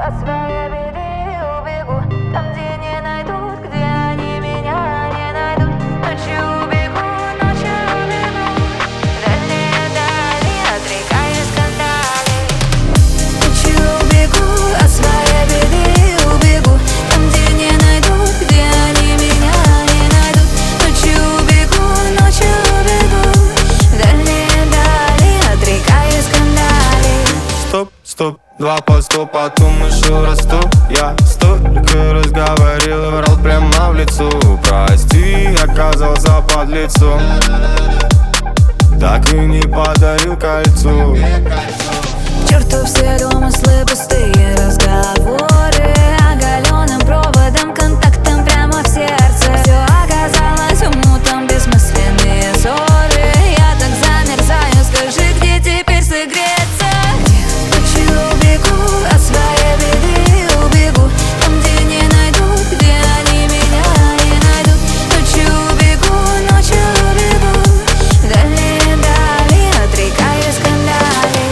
от своей беды убегу. Там, где не найдут, где они меня не найдут. Ночью убегу, ночью убегу. Дальние дали, отрекаясь скандали. Ночью убегу, от своей беды убегу. Там, где не найдут, где они меня не найдут. Ночью убегу, ночью убегу. Дальние дали, отрекаясь скандали. Стоп, стоп, два по сто, потом еще расту. Я столько разговорил и врал прямо в лицо. Прости, оказался под лицом, так и не подарил кольцо. К черту все домыслы, пустые разговоры. Оголенным проводом, контактом прямо в сердце. Все оказалось умутом, бессмысленные ссоры. Я так замерзаю, скажи, где теперь согреться? Ночью убегу, от своей беды убегу. Там, где не найдут, где они меня не найдут. Ночью убегу, ночью убегу. Дальние дали, отрекаясь скандали.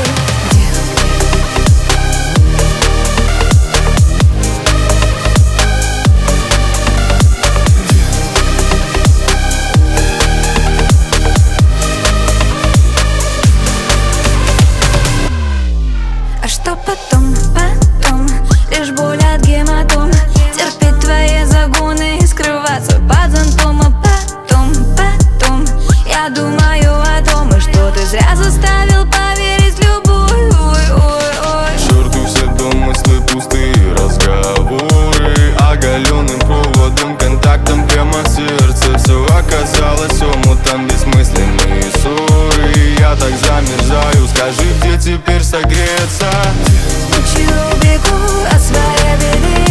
А что потом, потом? Лишь боль от гематом. Терпеть твои загоны и скрываться под зонтом. А потом я думаю о том, и что ты зря заставил поверить в любовь. Ой. К черту все домыслы, пустые разговоры. Оголенным проводом, контактом прямо в сердце. Все оказалось омутом, бессмысленные ссоры. Я так замерзаю, скажи, где теперь согреться? Ночью убегу, от своей беды